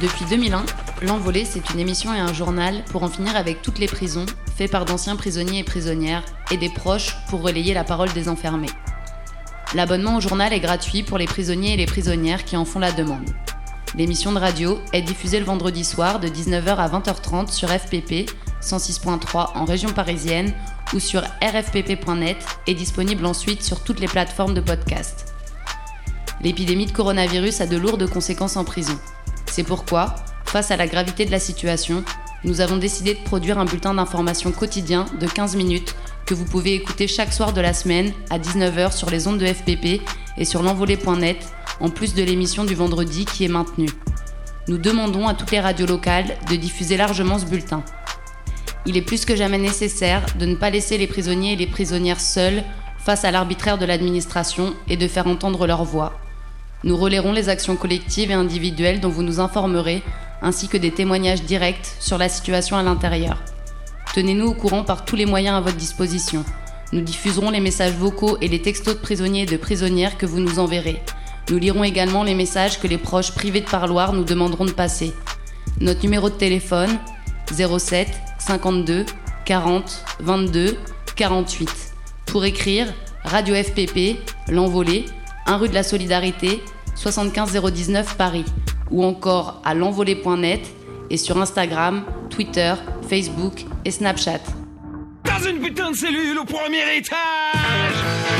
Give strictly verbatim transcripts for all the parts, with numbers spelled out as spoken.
Depuis deux mille un, L'Envolée, c'est une émission et un journal pour en finir avec toutes les prisons, fait par d'anciens prisonniers et prisonnières, et des proches pour relayer la parole des enfermés. L'abonnement au journal est gratuit pour les prisonniers et les prisonnières qui en font la demande. L'émission de radio est diffusée le vendredi soir de dix-neuf heures à vingt heures trente sur F P P cent six point trois en région parisienne ou sur r f p p point net et disponible ensuite sur toutes les plateformes de podcast. L'épidémie de coronavirus a de lourdes conséquences en prison. C'est pourquoi, face à la gravité de la situation, nous avons décidé de produire un bulletin d'information quotidien de quinze minutes que vous pouvez écouter chaque soir de la semaine à dix-neuf heures sur les ondes de F P P et sur l'envolée point net, en plus de l'émission du vendredi qui est maintenue. Nous demandons à toutes les radios locales de diffuser largement ce bulletin. Il est plus que jamais nécessaire de ne pas laisser les prisonniers et les prisonnières seuls face à l'arbitraire de l'administration et de faire entendre leur voix. Nous relayerons les actions collectives et individuelles dont vous nous informerez, ainsi que des témoignages directs sur la situation à l'intérieur. Tenez-nous au courant par tous les moyens à votre disposition. Nous diffuserons les messages vocaux et les textos de prisonniers et de prisonnières que vous nous enverrez. Nous lirons également les messages que les proches privés de parloir nous demanderont de passer. Notre numéro de téléphone, zéro sept cinquante-deux quarante vingt-deux quarante-huit. Pour écrire, Radio F P P, L'Envolée, un rue de la Solidarité, soixante-quinze zéro dix-neuf Paris, ou encore à l'envolée point net et sur Instagram, Twitter, Facebook et Snapchat. Dans une putain de cellule au premier étage,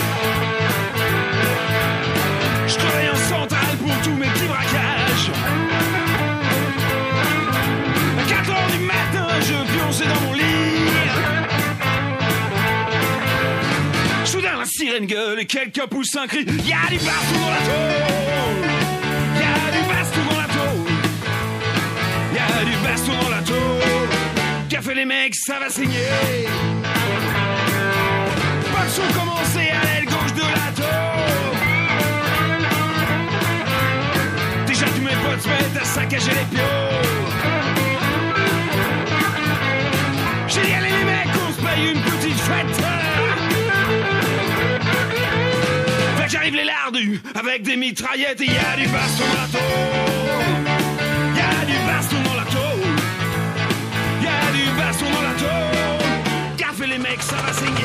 je travaille en centrale pour tous mes petits braquages. À quatre heures du matin, je pionçais dans mon lit. Soudain la sirène gueule et quelqu'un pousse un cri. Y'a du baston dans la tôle, y'a du baston dans la tôle, y'a du baston dans la tôle. Qu'a fait les mecs, ça va saigner. Pas de son commencé à l'aile gauche de la tôle. Déjà tous mes potes se mettent à saccager les pions. J'ai dit allez les mecs, on se paye une petite fête. J'arrive les lardus avec des mitraillettes et y'a du baston dans la tôle. Y'a du baston dans la tôle. Y'a du baston dans la tôle. Qu'a fait les mecs, ça va saigner.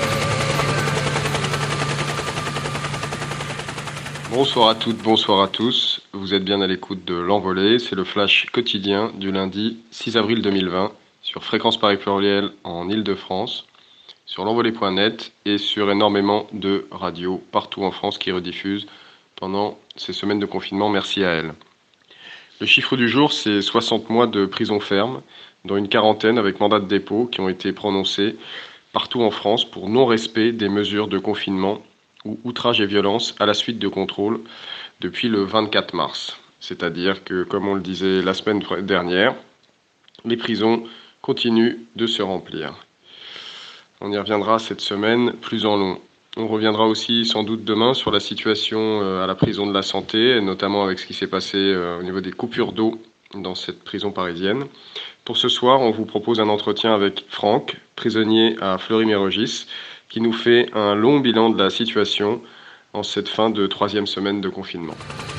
Bonsoir à toutes, bonsoir à tous. Vous êtes bien à l'écoute de L'Envolée. C'est le flash quotidien du lundi six avril deux mille vingt sur Fréquence Paris Pluriel en Ile-de-France, sur l'envolée point net et sur énormément de radios partout en France qui rediffusent pendant ces semaines de confinement. Merci à elles. Le chiffre du jour, c'est soixante mois de prison ferme, dont une quarantaine avec mandat de dépôt qui ont été prononcés partout en France pour non-respect des mesures de confinement ou outrage et violence à la suite de contrôles depuis le vingt-quatre mars. C'est-à-dire que, comme on le disait la semaine dernière, les prisons continuent de se remplir. On y reviendra cette semaine plus en long. On reviendra aussi sans doute demain sur la situation à la prison de la Santé, notamment avec ce qui s'est passé au niveau des coupures d'eau dans cette prison parisienne. Pour ce soir, on vous propose un entretien avec Franck, prisonnier à Fleury-Mérogis, qui nous fait un long bilan de la situation en cette fin de troisième semaine de confinement.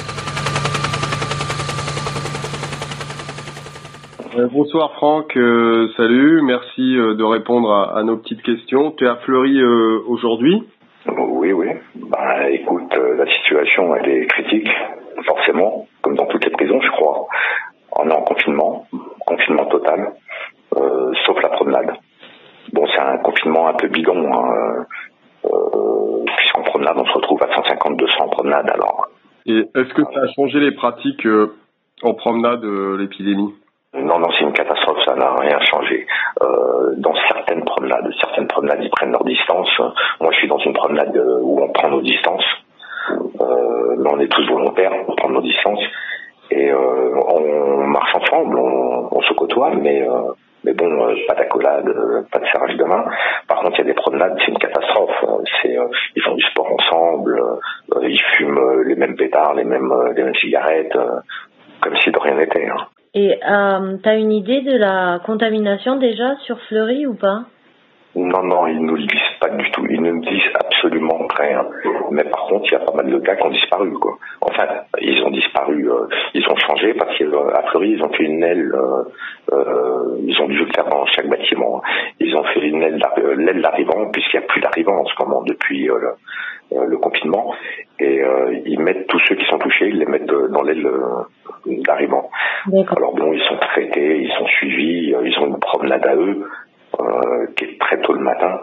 Euh, bonsoir Franck, euh, salut, merci euh, de répondre à, à nos petites questions. Tu es à Fleury euh, aujourd'hui ? Oui, oui. Bah, écoute, euh, la situation elle est critique, forcément, comme dans toutes les prisons, je crois. On est en confinement, confinement total, euh, sauf la promenade. Bon, c'est un confinement un peu bidon, hein, euh, puisqu'en promenade, on se retrouve à cent cinquante à deux cents en promenade, alors. Et est-ce que ça a changé les pratiques euh, en promenade, euh, l'épidémie ? Non, non, c'est une catastrophe, ça n'a rien changé. Euh, dans certaines promenades, certaines promenades, ils prennent leur distance. Moi, je suis dans une promenade où on prend nos distances. Euh, mais on est tous volontaires pour prendre nos distances. Et euh, on marche ensemble, on, on se côtoie, mais, euh, mais bon, euh, pas d'accolade, euh, pas de serrage de main. Par contre, il y a des promenades, c'est une catastrophe. C'est, euh, ils font du sport ensemble, euh, ils fument les mêmes pétards, les mêmes, les mêmes cigarettes, euh, comme si de rien n'était. Hein. Et euh, t'as une idée de la contamination déjà sur Fleury ou pas ? Non, non, ils nous le disent pas du tout. Ils ne nous disent absolument rien. Mais par contre, il y a pas mal de gars qui ont disparu, quoi. Enfin, ils ont disparu, euh, ils ont changé parce qu'à priori, ils ont fait une aile, euh, euh, ils ont dû le faire dans chaque bâtiment. Ils ont fait une aile, euh, l'aile d'arrivant, puisqu'il n'y a plus d'arrivants en ce moment depuis euh, le, euh, le confinement. Et euh, ils mettent tous ceux qui sont touchés, ils les mettent dans l'aile euh, d'arrivant. Alors bon, ils sont traités, ils sont suivis, euh, ils ont une promenade à eux. Euh, qui est très tôt le matin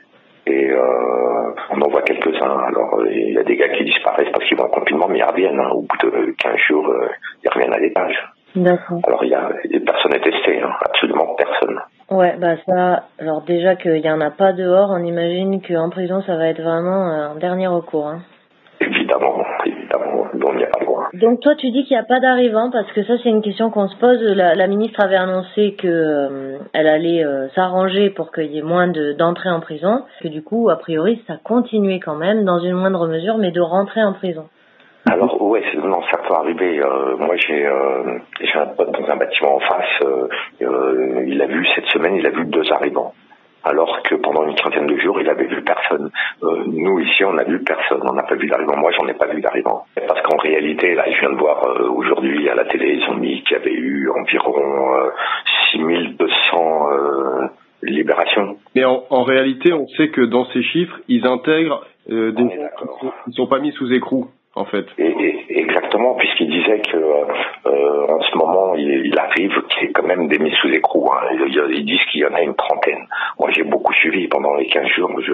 et euh, on en voit quelques-uns. Alors il y a des gars qui disparaissent parce qu'ils vont en confinement, mais ils reviennent hein. Au bout de quinze jours, euh, ils reviennent à l'étage. D'accord. Alors il y a personne n'est testé, hein. Absolument personne. Ouais, bah ça, alors déjà qu'il y en a pas dehors, on imagine qu'en prison ça va être vraiment un dernier recours. Hein. Évidemment, évidemment, donc il n'y a pas le droit. Donc toi tu dis qu'il n'y a pas d'arrivants parce que ça c'est une question qu'on se pose. La, la ministre avait annoncé que euh, elle allait euh, s'arranger pour qu'il y ait moins de, d'entrées en prison, que du coup a priori ça continuait quand même dans une moindre mesure, mais de rentrer en prison. Alors ouais, c'est, non, ça peut arriver. Euh, moi j'ai, euh, j'ai un pote dans un bâtiment en face. Euh, euh, il a vu cette semaine, il a vu deux arrivants. Alors que pendant une quinzaine de jours, il avait vu personne. Euh, nous, ici, on n'a vu personne. On n'a pas vu d'arrivant. Moi, j'en ai pas vu d'arrivant. Parce qu'en réalité, là, je viens de voir euh, aujourd'hui à la télé, ils ont mis qu'il y avait eu environ euh, six mille deux cents euh, libérations. Mais en, en réalité, on sait que dans ces chiffres, ils intègrent euh, des gens qui ne sont pas mis sous écrou, en fait. Et, et, exactement, puisqu'il disait que euh, en ce moment, il, il arrive qu'il y ait quand même des mises sous écrou. Hein. Ils, ils disent qu'il y en a une trentaine. Moi, j'ai beaucoup suivi pendant les quinze jours. Je,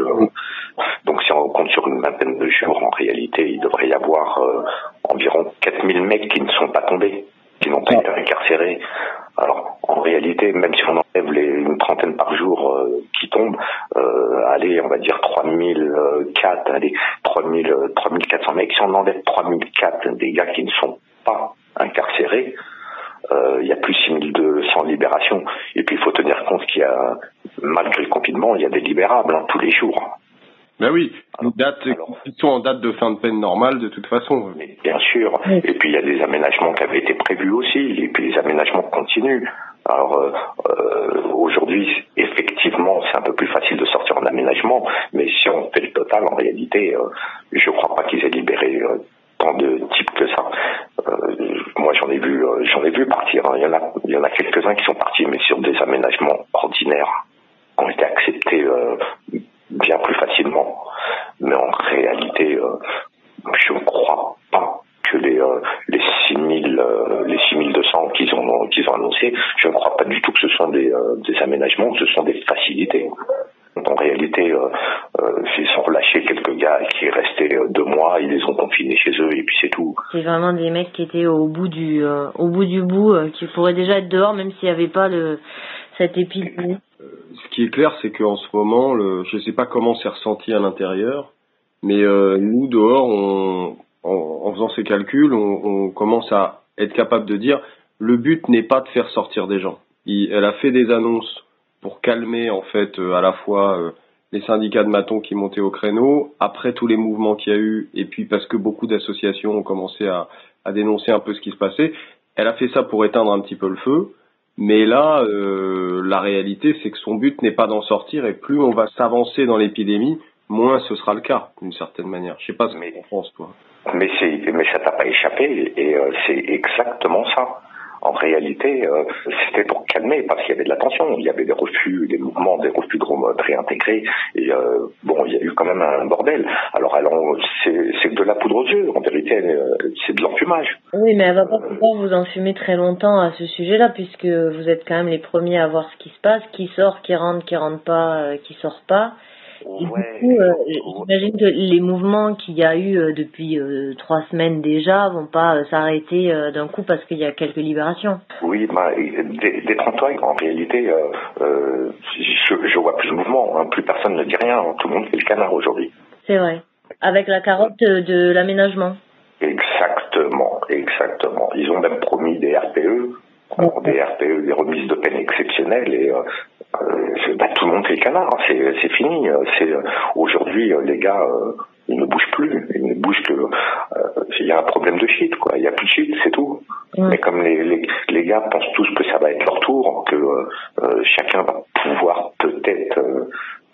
donc, si on compte sur une vingtaine de jours, en réalité, il devrait y avoir euh, environ quatre mille mecs qui ne sont pas tombés, qui n'ont pas été incarcérés. Alors, en réalité, même si on enlève les, une trentaine par jour euh, qui tombent, euh, allez, on va dire trois mille quatre, allez, trois mille, trois mille quatre cents mecs. Si on enlève trois mille quatre des gars qui ne sont pas incarcérés, euh, il y a plus six mille deux cents libérations. Et puis, il faut tenir compte qu'il y a, malgré le confinement, il y a des libérables hein, tous les jours. Ben oui, alors, date, alors, ils sont en date de fin de peine normale de toute façon. Mais bien sûr. Oui. Et puis il y a des aménagements qui avaient été prévus aussi, et puis les aménagements continuent. Alors euh, euh, aujourd'hui, effectivement, c'est un peu plus facile de sortir en aménagement, mais si on fait le total, en réalité, euh, je ne crois pas qu'ils aient libéré euh, tant de types que ça. Euh, moi, j'en ai vu, euh, j'en ai vu partir. Hein. Il y en a, il y en a quelques-uns qui sont partis, mais sur des aménagements ordinaires, qui ont été acceptés. Euh, bien plus facilement, mais en réalité, euh, je ne crois pas que les euh, les six mille euh, les six mille deux cents qu'ils ont qu'ils ont annoncé, je ne crois pas du tout que ce sont des euh, des aménagements, que ce sont des facilités. En réalité, euh, euh, ils ont relâché quelques gars qui restaient euh, deux mois, ils les ont confinés chez eux et puis c'est tout. C'est vraiment des mecs qui étaient au bout du euh, au bout du bout, euh, qui pourraient déjà être dehors même s'il n'y avait pas le cette épidémie. Ce qui est clair, c'est qu'en ce moment, le, je ne sais pas comment c'est ressenti à l'intérieur, mais euh, nous, dehors, on, en, en faisant ces calculs, on, on commence à être capable de dire le but n'est pas de faire sortir des gens. Il, elle a fait des annonces pour calmer, en fait, euh, à la fois euh, les syndicats de matons qui montaient au créneau, après tous les mouvements qu'il y a eu, et puis parce que beaucoup d'associations ont commencé à, à dénoncer un peu ce qui se passait. Elle a fait ça pour éteindre un petit peu le feu. Mais là, euh, la réalité, c'est que son but n'est pas d'en sortir, et plus on va s'avancer dans l'épidémie, moins ce sera le cas, d'une certaine manière. Je sais pas ce que tu en penses, toi. Mais, c'est, mais ça t'a pas échappé, et euh, c'est exactement ça. En réalité, euh, c'était pour calmer, parce qu'il y avait de la tension, il y avait des refus, des mouvements, des refus de réintégrer, et euh, bon, il y a eu quand même un bordel. Alors, alors c'est, c'est de la poudre aux yeux, en vérité, euh, c'est de l'enfumage. Oui, mais elle va pas pouvoir vous enfumer très longtemps à ce sujet-là, puisque vous êtes quand même les premiers à voir ce qui se passe, qui sort, qui rentre, qui rentre pas, euh, qui sort pas. Et ouais, du coup, euh, j'imagine que les mouvements qu'il y a eu euh, depuis euh, trois semaines déjà vont pas euh, s'arrêter euh, d'un coup parce qu'il y a quelques libérations. Oui, bah, détrompe-toi, en réalité, euh, euh, je, je vois plus de mouvement, hein, plus personne ne dit rien, hein, tout le monde fait le canard aujourd'hui. C'est vrai, avec la carotte de, de l'aménagement. Exactement, exactement. Ils ont même promis des R P E, alors, des R P E, des remises de peine exceptionnelles, et euh, Euh, bah, tout le monde fait le canard, c'est, c'est fini. C'est, euh, aujourd'hui, euh, les gars, euh, ils ne bougent plus. Ils ne bougent que. Il euh, y a un problème de shit, quoi. Il n'y a plus de shit, c'est tout. Mmh. Mais comme les, les, les gars pensent tous que ça va être leur tour, que euh, chacun va pouvoir peut-être euh,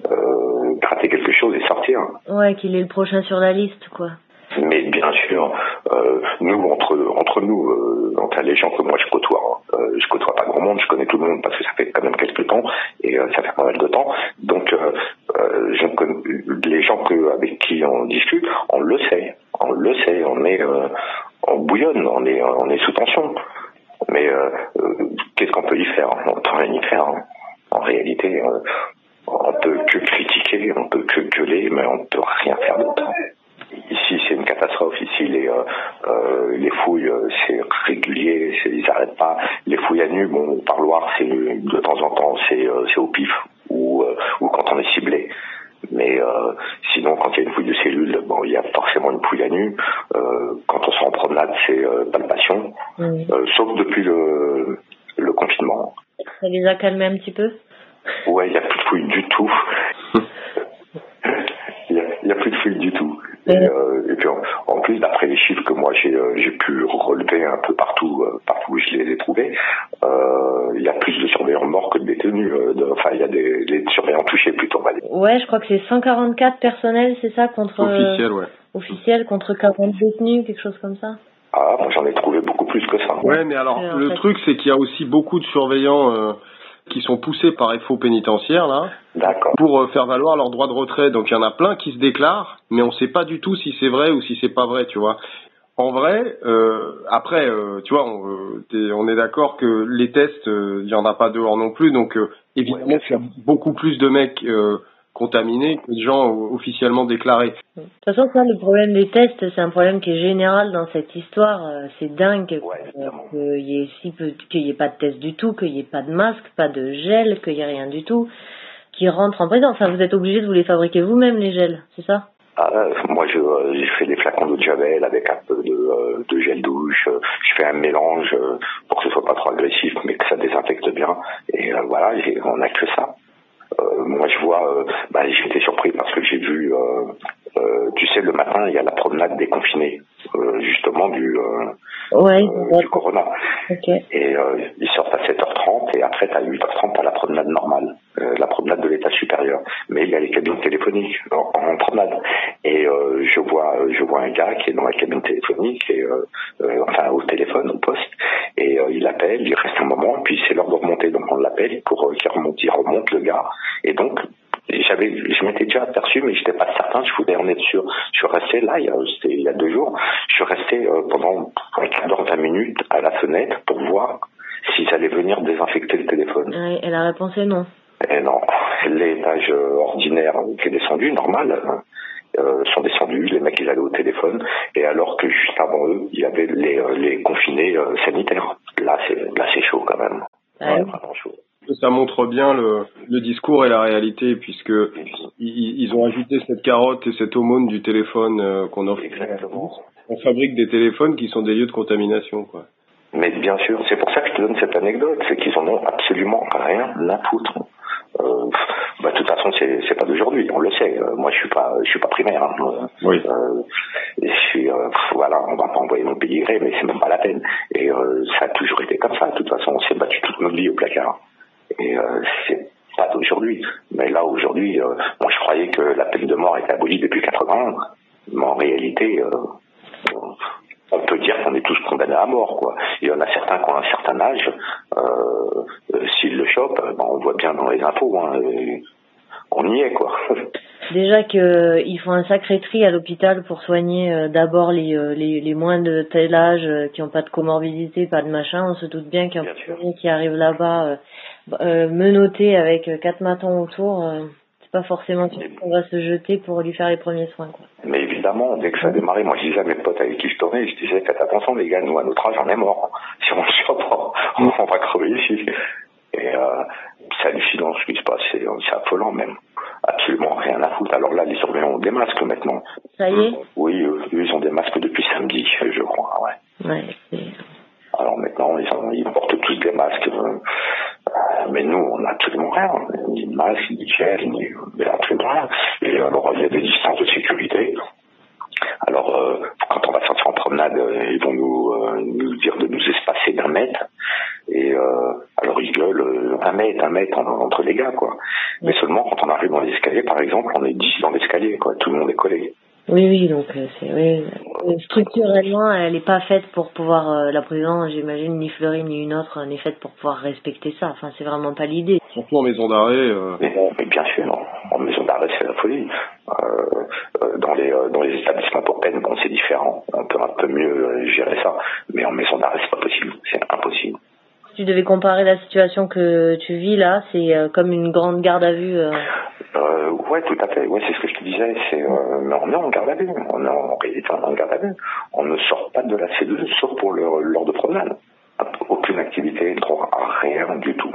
euh, gratter quelque chose et sortir. Ouais, qu'il est le prochain sur la liste, quoi. Mais bien sûr, euh, nous, entre entre nous, euh, entre les gens que moi je côtoie, euh, je côtoie pas grand monde, je connais tout le monde parce que ça fait quand même quelques temps, et euh, ça fait pas mal de temps. Donc, euh, euh, je connais, les gens que, avec qui on discute, on le sait, on le sait, on est, euh, on bouillonne, on est, on est sous tension. Mais euh, euh, qu'est-ce qu'on peut y faire? On ne peut rien y faire. Hein. En réalité, euh, on peut que critiquer, on peut que gueuler, mais on ne peut rien faire d'autre. Ici, c'est une catastrophe. Ici, les euh, euh, les fouilles, euh, c'est régulier, c'est, ils n'arrêtent pas. Les fouilles à nu, bon, au parloir, c'est de temps en temps, c'est euh, c'est au pif ou euh, ou quand on est ciblé. Mais euh, sinon, quand il y a une fouille de cellules, bon, il y a forcément une fouille à nu. Euh, quand on sort en promenade, c'est euh, palpation. Mmh. Euh, sauf depuis le le confinement. Ça les a calmés un petit peu? Ouais, il n'y a plus de fouilles du tout. Il n'y a, y a plus de fouilles du tout. Et, euh, et puis en, en plus, d'après les chiffres que moi j'ai, euh, j'ai pu relever un peu partout, euh, partout où je les ai trouvés, euh, il y a plus de surveillants morts que de détenus. Euh, de, enfin, il y a des les surveillants touchés plutôt. Mal. Ouais, je crois que c'est cent quarante-quatre personnels, c'est ça, contre officiel, ouais. Euh, officiel contre quarante détenus, quelque chose comme ça. Ah, moi j'en ai trouvé beaucoup plus que ça. Ouais, mais alors euh, le fait... truc c'est qu'il y a aussi beaucoup de surveillants. Euh... qui sont poussés par F O pénitentiaire là, D'accord. pour euh, faire valoir leur droit de retrait. Donc il y en a plein qui se déclarent, mais on ne sait pas du tout si c'est vrai ou si c'est pas vrai, tu vois. En vrai, euh, après, euh, tu vois, on, euh, on est d'accord que les tests, il euh, y en a pas dehors non plus, donc euh, évidemment ouais, il y a beaucoup plus de mecs euh, contaminés que de gens euh, officiellement déclarés. De toute façon, ça, le problème des tests, c'est un problème qui est général dans cette histoire. C'est dingue ouais, euh, qu'il y ait si peu, qu'il y ait pas de test du tout, qu'il y ait pas de masque, pas de gel, qu'il y ait rien du tout, qui rentre en prison. Enfin, vous êtes obligé de vous les fabriquer vous-même, les gels, c'est ça? Ah, moi, je, euh, j'ai fait des flacons d'eau de javel avec un peu de, euh, de gel douche. Je fais un mélange euh, pour que ce soit pas trop agressif, mais que ça désinfecte bien. Et euh, voilà, j'ai, on a que ça. Euh, moi, je vois, euh, bah, j'ai été surpris parce que j'ai vu, euh, euh, tu sais, le matin, il y a la promenade des confinés, euh, justement du, euh, ouais, euh, du corona. Okay. Et euh, ils sortent à sept heures trente et après, à huit heures trente, t'as la promenade normale, euh, la promenade de l'étage supérieur. Mais il y a les cabines téléphoniques en, en promenade. Et euh, je vois, je vois un gars qui est dans la cabine téléphonique, et, euh, euh, enfin au téléphone, au poste, et euh, il appelle, il reste un moment, puis c'est l'heure de remonter, donc on l'appelle pour euh, qu'il remonte, il remonte le gars. Et donc, j'avais, je m'étais déjà aperçu, mais j'étais pas certain, je voulais en être sûr. Je suis resté là, il y a, c'était il y a deux jours, je suis resté euh, pendant un quart d'heure, vingt minutes à la fenêtre pour voir s'ils allaient venir désinfecter le téléphone. Ouais, et la réponse est non. Et non, l'étage ordinaire qui est descendu, normal, hein, euh, sont descendus, les mecs ils allaient au téléphone, et alors que juste avant eux, il y avait les, euh, les confinés euh, sanitaires. Là c'est, là c'est chaud quand même. Ah ouais, oui. Vraiment chaud. Ça montre bien le, le discours et la réalité, puisque ils, ils ont ajouté cette carotte et cette aumône du téléphone euh, qu'on offre. Exactement. On fabrique des téléphones qui sont des lieux de contamination, quoi. Mais bien sûr, c'est pour ça que je te donne cette anecdote, c'est qu'ils en ont absolument rien à foutre. Euh, bah, de toute façon, c'est, c'est pas d'aujourd'hui, on le sait. Euh, moi, je suis pas, je suis pas primaire. Hein. Oui. Euh, je suis, euh, voilà, on va pas envoyer mon pédigré, mais c'est même pas la peine. Et euh, ça a toujours été comme ça. De toute façon, on s'est battu toute notre vie au placard. Et euh, c'est pas d'aujourd'hui. Mais là, aujourd'hui, euh, moi, je croyais que la peine de mort était abolie depuis quatre-vingts ans. Mais en réalité, euh, on peut dire qu'on est tous condamnés à mort, quoi. Il y en a certains qui ont un certain âge, euh, euh, s'ils le chopent, ben, on voit bien dans les infos, hein, on y est, quoi. Déjà qu'ils font un sacré tri à l'hôpital pour soigner euh, d'abord les, euh, les, les moins de tel âge euh, qui n'ont pas de comorbidité, pas de machin. On se doute bien qu'il y a un premier qui arrive là-bas euh, euh, menotté avec euh, quatre matons autour. Euh, c'est pas forcément sûr qu'on va se jeter pour lui faire les premiers soins, quoi. Mais évidemment, dès que ça a démarré, moi je disais à mes potes avec qui je tournais, je disais faites attention les gars, nous à notre âge on est mort. Si on le chope, on, on va crever ici. Et euh, c'est hallucinant ce qui se passe, c'est, c'est affolant même. Absolument rien à foutre. Alors là, les surveillants ont des masques maintenant. Ça y est ? Oui, eux, ils ont des masques depuis samedi, je crois, ouais. Ouais, c'est... Alors maintenant, ils, ont, ils portent tous des masques. Euh, mais nous, on n'a absolument rien. Ni de masque, ni de gel, ni absolument rien. Et alors, il y a des distances de sécurité. Alors, euh, quand on va sortir en promenade, euh, ils vont nous, euh, nous dire de nous espacer d'un mètre. Et euh, alors, ils gueulent, euh, un mètre, un mètre entre les gars, quoi. Mais seulement quand on arrive dans l'escalier, par exemple, on est dix dans l'escalier, quoi. Tout le monde est collé. Oui, oui, donc euh, c'est oui. Structurellement, elle n'est pas faite pour pouvoir, euh, la prison, j'imagine, ni Fleury ni une autre n'est faite pour pouvoir respecter ça. Enfin, c'est vraiment pas l'idée. Surtout en maison d'arrêt. Euh... Mais, mais bien sûr, non. En maison d'arrêt, c'est la folie. Euh, euh, dans les euh, dans les établissements pour peine, bon, c'est différent. On peut un peu mieux euh, gérer ça. Mais en maison d'arrêt, c'est pas possible. C'est impossible. Si tu devais comparer la situation que tu vis là, c'est euh, comme une grande garde à vue. Euh... Euh, ouais, tout à fait. Ouais, c'est ce que je te disais. C'est, euh, mais on est en garde à vue. On est en réalité en garde à vue. On ne sort pas de la cellule, sauf pour le, l'heure de promenade. Aucune activité, droit à rien du tout.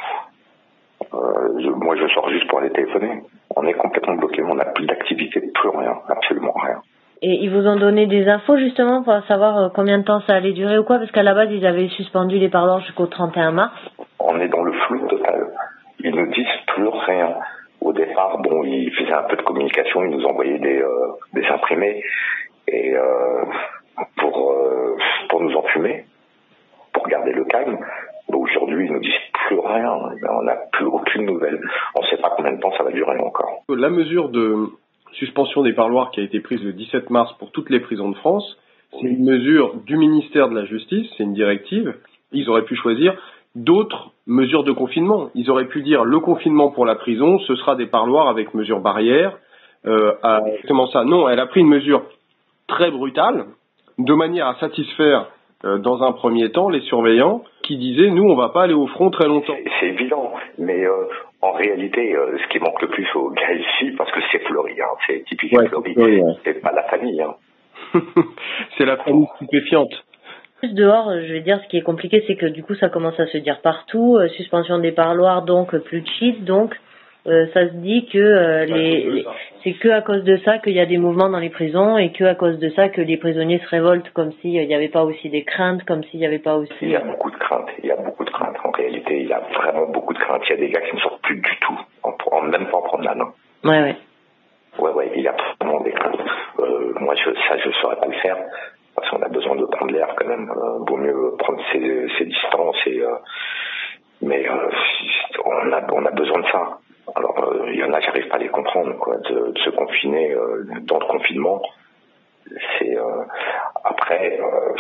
Euh, je, moi, je sors juste pour aller téléphoner. On est complètement bloqué. On n'a plus d'activité, plus rien, absolument rien. Et ils vous ont donné des infos justement pour savoir combien de temps ça allait durer ou quoi? Parce qu'à la base, ils avaient suspendu les parloirs jusqu'au trente et un mars. On est dans le flou total. Ils nous disent plus rien. Au départ, bon, ils faisaient un peu de communication, ils nous envoyaient des, euh, des imprimés et euh, pour euh, pour nous enfumer, pour garder le calme. Mais aujourd'hui, ils nous disent plus rien. On n'a plus aucune nouvelle. On ne sait pas combien de temps ça va durer encore. La mesure de suspension des parloirs qui a été prise le dix-sept mars pour toutes les prisons de France, c'est une mesure du ministère de la Justice, c'est une directive. Ils auraient pu choisir d'autres mesures de confinement. Ils auraient pu dire le confinement pour la prison, ce sera des parloirs avec mesures barrières. Euh, à, comment ça? Non, elle a pris une mesure très brutale, de manière à satisfaire euh, dans un premier temps les surveillants qui disaient nous on va pas aller au front très longtemps. C'est, c'est évident, mais euh, en réalité, euh, ce qui manque le plus aux gars ici, parce que c'est Fleury, hein, c'est typique ouais, Fleury, c'est, ouais. c'est pas la famille. Hein. C'est la famille stupéfiante. Dehors, je vais dire, ce qui est compliqué, c'est que du coup, ça commence à se dire partout. Euh, suspension des parloirs, donc plus de cheats, donc euh, ça se dit que euh, les, les c'est que à cause de ça qu'il y a des mouvements dans les prisons et que à cause de ça que les prisonniers se révoltent, comme s'il n'y avait pas aussi des craintes, comme s'il n'y avait pas aussi. Il y a beaucoup de craintes. Il y a beaucoup de craintes. En réalité, il y a vraiment beaucoup de craintes. Il y a des gars qui ne sortent plus du tout, en, en, même pas en promenade. Hein. Ouais, ouais. Ouais, ouais. Il y a vraiment des craintes. Euh, moi, je, ça, je ne saurais pas le faire. Parce qu'on a besoin de prendre l'air quand même. Euh, vaut mieux prendre ses, ses distances. Et, euh, mais euh, on, a, on a besoin de ça. Alors, euh, il y en a, j'arrive pas à les comprendre, quoi, de, de se confiner euh, dans le confinement. C'est euh, après,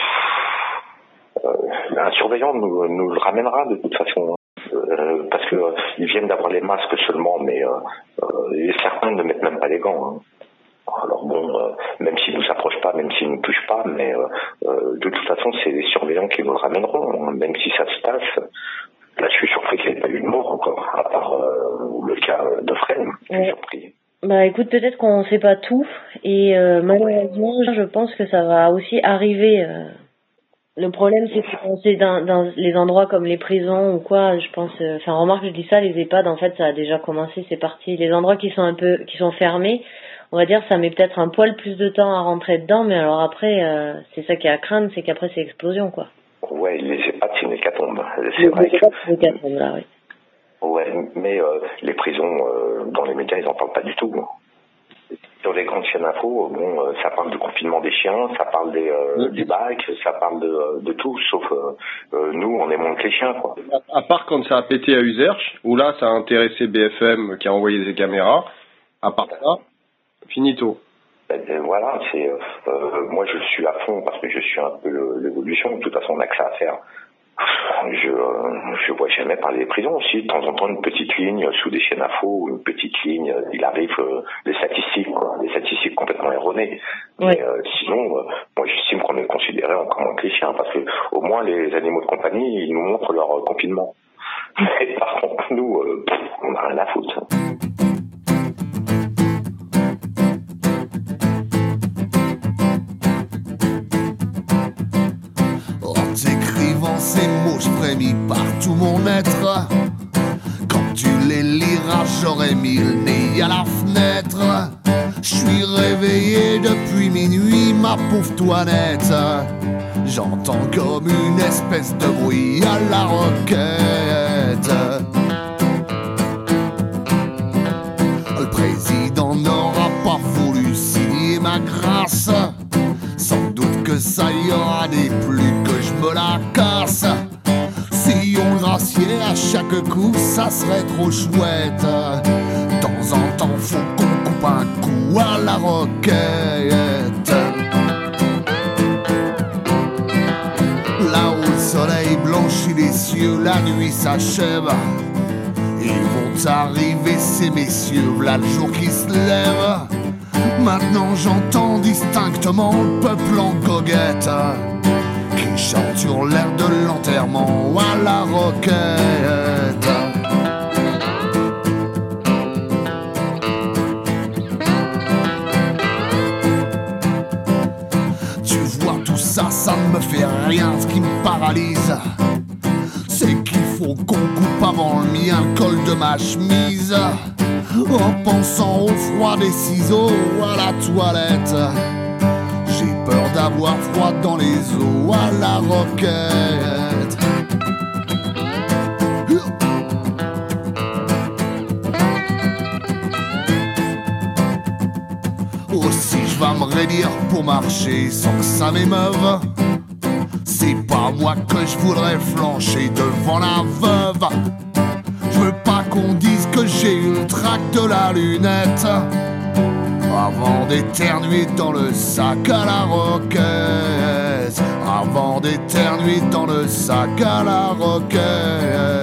euh, euh, un surveillant nous, nous le ramènera de toute façon. Euh, parce que euh, ils viennent d'avoir les masques seulement, mais euh, euh, et certains ne mettent même pas les gants. Hein. Alors bon, euh, même s'ils ne nous approchent pas, même s'ils ne nous touchent pas, mais euh, euh, de toute façon, c'est les surveillants qui nous le ramèneront, hein, même si ça se passe. Là, je suis surpris qu'il n'y ait pas eu de mort encore, à part euh, le cas de Fred. Je suis surpris. Bah écoute, peut-être qu'on ne sait pas tout, et euh, malheureusement, je pense que ça va aussi arriver. Euh... Le problème, c'est que quand c'est dans, dans les endroits comme les prisons ou quoi, je pense, enfin, euh, remarque, je dis ça, les EHPAD, en fait, ça a déjà commencé, c'est parti. Les endroits qui sont un peu, qui sont fermés, on va dire, ça met peut-être un poil plus de temps à rentrer dedans, mais alors après, euh, c'est ça qui est à craindre, c'est qu'après, c'est explosion, quoi. Ouais, les EHPAD, c'est une hécatombe. C'est les vrai EHPAD, que... c'est une hécatombe, là, oui. Ouais, mais euh, les prisons, euh, dans les médias, ils n'en parlent pas du tout. Sur les grandes chaînes info, bon, euh, ça parle du confinement des chiens, ça parle des, euh, oui. des bacs, ça parle de, de tout, sauf euh, euh, nous, on est moins que les chiens, quoi. À, à part quand ça a pété à Userche, où là, ça a intéressé B F M qui a envoyé ses caméras, à part ça, finito. Ben, ben, voilà, c'est euh, euh, moi je suis à fond parce que je suis un peu le, l'évolution, de toute façon on n'a que ça à faire. Je euh, je vois jamais parler des prisons aussi, de temps en temps une petite ligne sous des chaînes info ou une petite ligne, il arrive euh, des statistiques, quoi, des statistiques complètement erronées. Ouais. Mais euh, sinon, euh, moi j'estime qu'on est considéré encore moins que les chiens, parce que au moins les animaux de compagnie, ils nous montrent leur euh, confinement. Et par contre, nous, euh, pff, on n'a rien à foutre. Ces mots, je frémis par tout mon être. Quand tu les liras, j'aurais mis le nez à la fenêtre. Je suis réveillé depuis minuit, ma pauvre toinette. J'entends comme une espèce de bruit à la roquette. Le président n'aura pas voulu signer ma grâce. Sans doute que ça y aura des plus que je me la casse. Si on graciait à chaque coup, ça serait trop chouette. De temps en temps, faut qu'on coupe un coup à la roquette. Là où le soleil blanchit les cieux, la nuit s'achève. Ils vont arriver ces messieurs, v'là le jour qui se lève. Maintenant j'entends distinctement le peuple en goguette qui chante sur l'air de l'enterrement à la roquette. Tu vois tout ça, ça ne me fait rien. Ce qui me paralyse, c'est qu'il faut qu'on coupe avant le mien le col de ma chemise, en pensant au froid des ciseaux à la toilette. J'ai peur d'avoir froid dans les os à la roquette. Aussi je vais me raidir pour marcher sans que ça m'émeuve. C'est pas moi que je voudrais flancher devant la veuve. Je veux pas qu'on dise que j'ai eu le trac de la lunette avant d'éternuer dans le sac à la roquette. Avant d'éternuer dans le sac à la roquette.